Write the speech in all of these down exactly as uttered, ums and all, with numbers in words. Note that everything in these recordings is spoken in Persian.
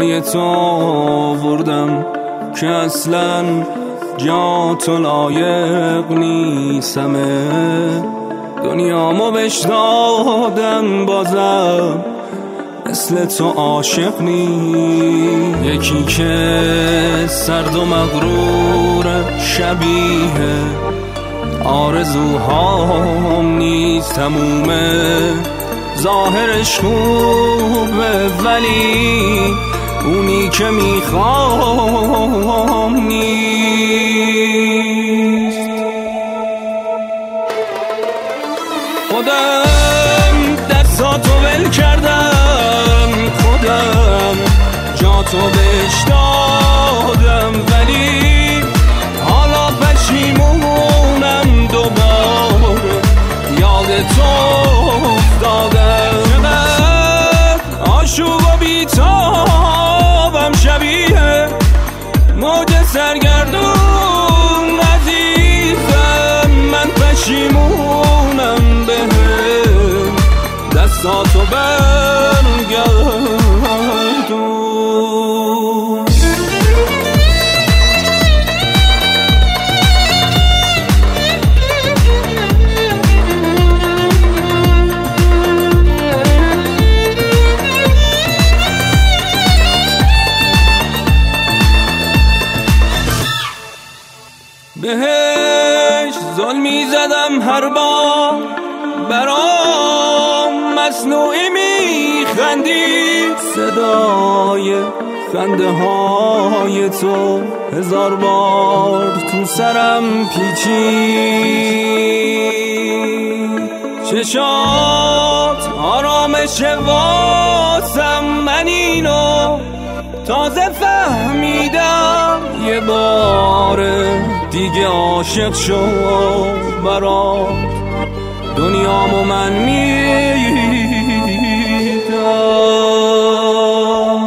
پای تو آوردم که اصلا جا تو لایق نیستمه. دنیامو بهش دادم بازم مثل تو عاشق نی. یکی که سرد و مغرور شبیه آرزوهام نیست، تمومه ظاهرش خوبه ولی اونی که میخوام نیست. خودم دستاتو ول کردم، خودم جاتو بهش دادم ولی حالا پشیمونم دوباره یاد تو افتادم. آشوب و بیتابم شبیه موج سرگردون عزیزم، من پشیمونم بهم دستاتو برگردون. بهش ظلمی زدم هر بار، برام مصنوعی میخندی، صدای خنده های تو هزار بار تو سرم پیچید. چشات آرامش واسم، من اینو تازه فهمیدم، یه بار دیگه عاشق شو برات دنیامو من میدم.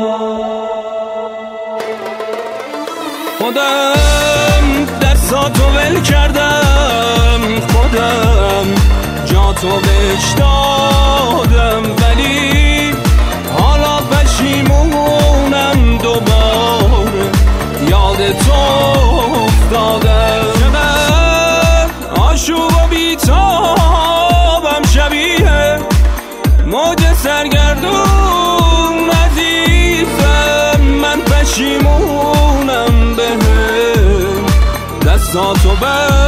خودم دستاتو ول کردم، خودم جاتو بهش دادم ولی حالا پشیمونم دوباره یاد تو افتادم. چقدر آشوب و بیتابم شبیه موج سرگردون عزیزم، من پشیمونم بهم دستاتو بر